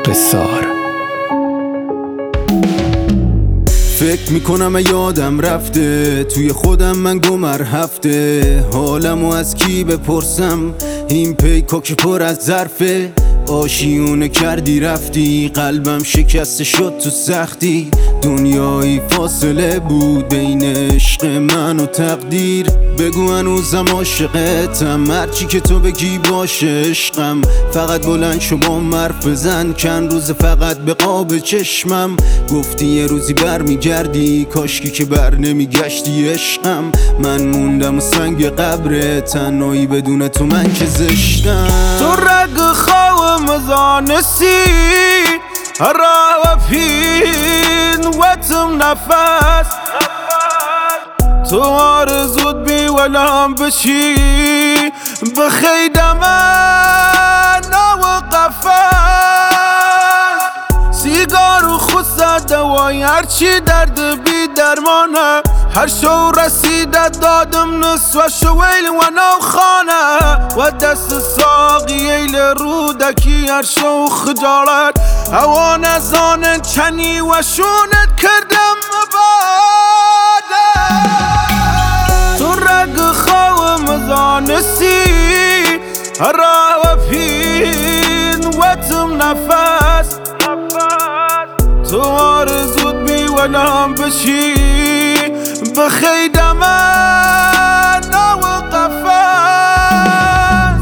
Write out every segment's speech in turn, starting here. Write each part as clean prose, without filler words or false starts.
قصار. فکر میکنم یادم رفته، توی خودم من گمر هفته. حالمو از کی بپرسم، این پیکاک پر از ظرفه. آشیونه کردی رفتی، قلبم شکسته شد تو سختی. دنیایی فاصله بود بین عشق من و تقدیر. بگو هنوزم عاشقتم، هرچی که تو بگی باشه عشقم. فقط بلند شو با حرف بزن، چند روز فقط به قاب چشمم. گفتی یه روزی برمیگردی، کاشکی که بر نمیگشتی عشقم. من موندم و سنگ قبره، تنهایی بدون تو من که زشتم. تو رگ خواه مزانسی رافین وتم نفس. تو آرزود بی ولام بشی بخید من و قفص. سیگار و خود دوای هرچی درد بی درمانه. هر شو رسیده دادم نصف شویل و نو خانه. و دست ساقی ایل رودکی هر شو خجالت. هوا نزانن چنی و شونت کردم مباده. تو رگ خواه مزانسی رافین وتم نفس. تو آرزود بی ولام بشی بخید من و قفص.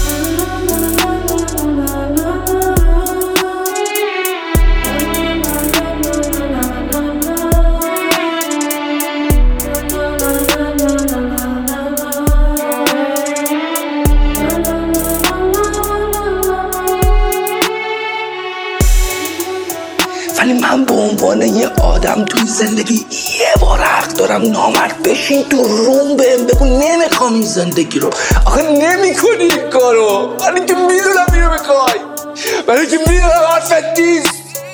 ولی من به عنوان یه آدم توی زندگی یه بار حق دارم نامرد بشین تو روم بهم بگو نمیخوام این زندگی رو. آخه نمیکنی این کارو، ولی که میدونم اینو میخوای، ولی که میدونم حرفت نیست.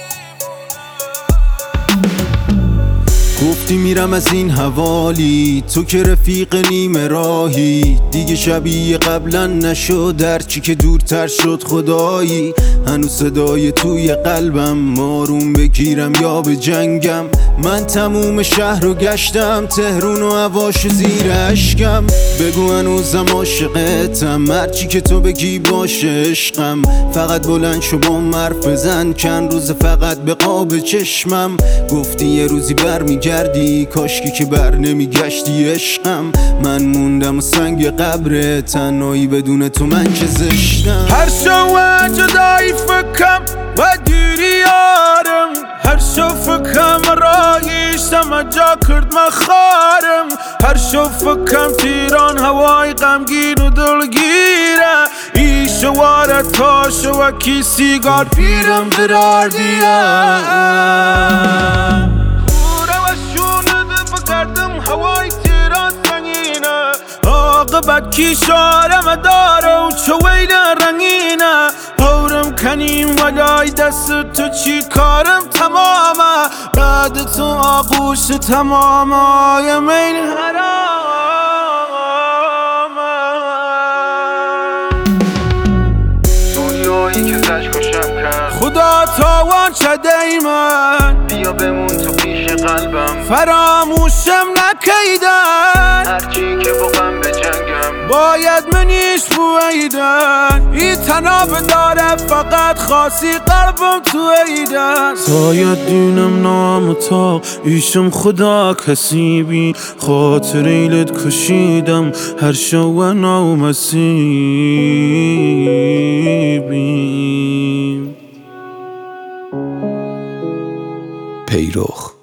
گفتی میرم از این حوالی، تو که رفیق نیمه راهی. دیگه شبیه قبلا نشد، هرچی که دورتر شد خدایی. هنوز صدای توی قلبم، آروم بگیرم یا به جنگم. من تموم شهر رو گشتم، تهرون و هواش زیر اشکم. بگو هنوزم عاشقتم، هرچی که تو بگی باشه عشقم. فقط بلند شو با حرف بزن، چند روز فقط به قاب چشمم. گفتی یه روزی برمیگردی، کاشکی که بر نمیگشتی عشقم. من موندم و سنگ قبره، تنهایی بدون تو من که زشتم. هر شو جدایی فکم و دیری یارم. هر شو فکم رایشتم جا کرد مخارم. هر شو فکم تیران هوای غمگین و دلگیره. ای شواره تا شوکی سیگار پیرم قرار دیم. هوای تیران سنگینه، عاقبت کی شارم داره و چویل رنگینه. پورم کنیم ولای دست تو چی کارم تمامه. بعد تو آغوش تمامه یمین حرامه. دنیایی که زش خوشم کرد، خدا تاوان شده من. بیا بمون تو پیش قلبم، فراموشم نکیدن. هرچی که با غم به جنگم، باید منیش بویدن. این تناب داره فقط خاصی قلبم تو ایدن. سایت دینم نامتا ایشم خدا کسی بی. خاطر ایلت کشیدم هر شو و نامسیبی. پیرخ